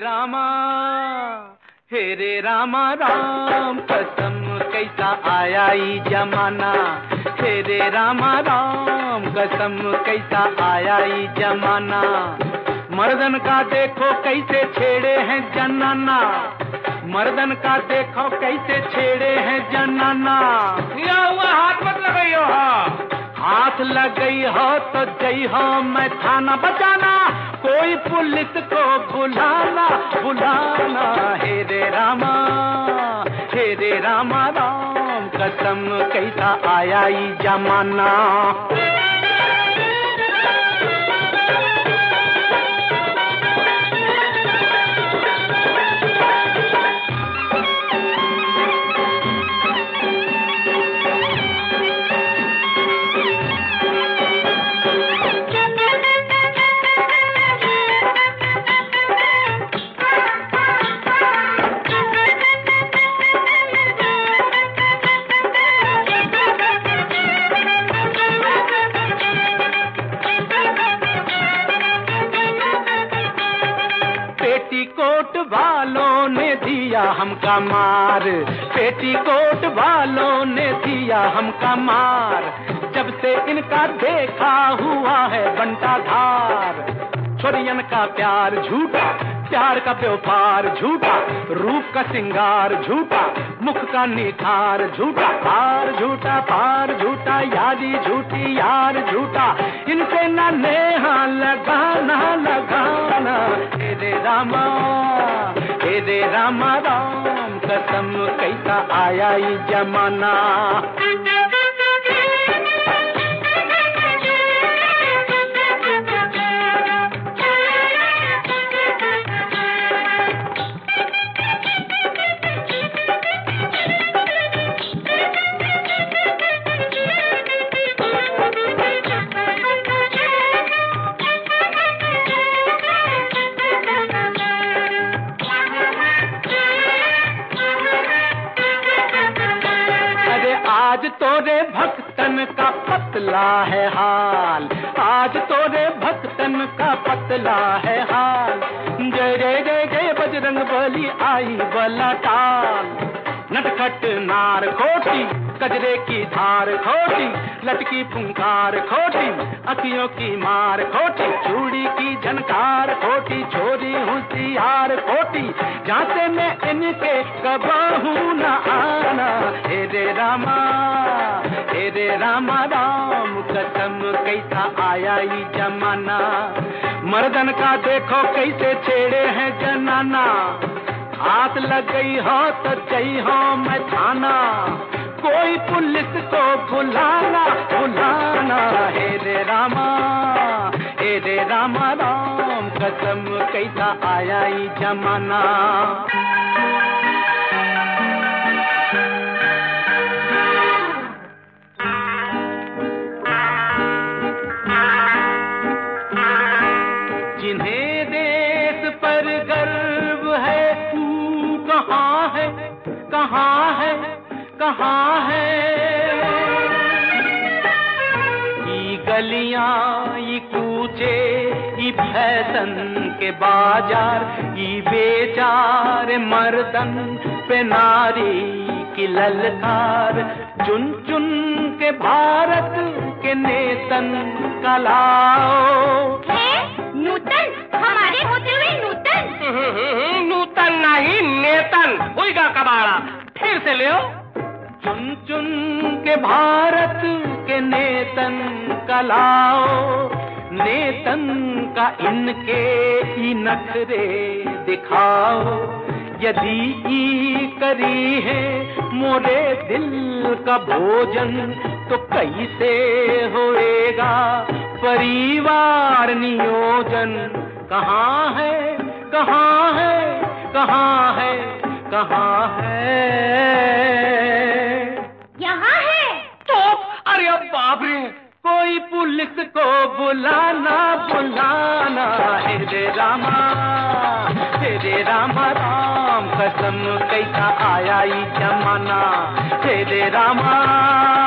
रामा हे रे रामा राम कसम कैसा आया ई जमाना। हे रे रामा राम कसम कैसा आया ई जमाना। मर्दन का देखो कैसे छेड़े हैं जनाना। मर्दन का देखो कैसे छेड़े हैं जनाना। क्या हुआ हाथ मत लगाइयो। हाथ लग गई हो तो जई हो मैं थाना बचाना। कोई पुलिस को बुलाना बुलाना। हे रे रामा राम कसम कैसा आया ई जमाना। पेटीकोट वालों ने दिया हमका मार। पेटीकोट वालों ने दिया हमका मार। जब से इनका देखा हुआ है बंटा धार। छोरियन का प्यार झूठा, प्यार का व्यापार झूठा, रूप का सिंगार झूठा, मुख का निखार झूठा, पार झूठा पार झूठा, यारी झूठी यार झूठा, इनसे ना नेहा लगाना लगाना। हे रे रामा राम कसम कैसा आया ई जमाना। आज तोरे भक्तन का पतला है हाल। आज तोरे भक्तन का पतला है हाल। जय जय जय जय बजरंग बली आई बला टाल। नटखट नार खोटी, कजरे की धार खोटी, लटकी फुंकार खोटी, अखियों की मार खोटी, चूड़ी की झनकार खोटी, छोरी होशियार खोटी, जाते मैं इनके कबाहू न आना। हे रे रामा राम कसम कैसा आया ई जमाना। मर्दन का देखो कैसे छेड़े हैं जनाना। हाथ लग गई हो तो जई हो मैं थाना। कोई पुलिस को बुलाना बुलाना। हे रे रामा राम कसम कैसा आया ई जमाना। जिन्हें देश पर गर्व है तू कहाँ है कहाँ है कहाँ है। ये गलियां ये कूचे ये फैशन के बाजार, ये बेचारे मर्दन पे नारी की ललकार। चुन चुन के भारत के नेतन का लाओ। नूतन हमारे होते हुए नूतन। नूतन नहीं नेतन हुई का कबाड़ा। फिर से ले। चुन चुन के भारत के नेतन का लाओ। नेतन का इनके ई नखरे दिखाओ। यदि ई करी है मोरे दिल का भोजन तो कैसे होएगा परिवार नियोजन। कहाँ है कहाँ है कहाँ है कहाँ है। यहाँ है तो अरे बाप रे। कोई पुलिस को बुलाना बुलाना। हे रे रामा राम कसम कैसा आया ई जमाना। हे रे रामा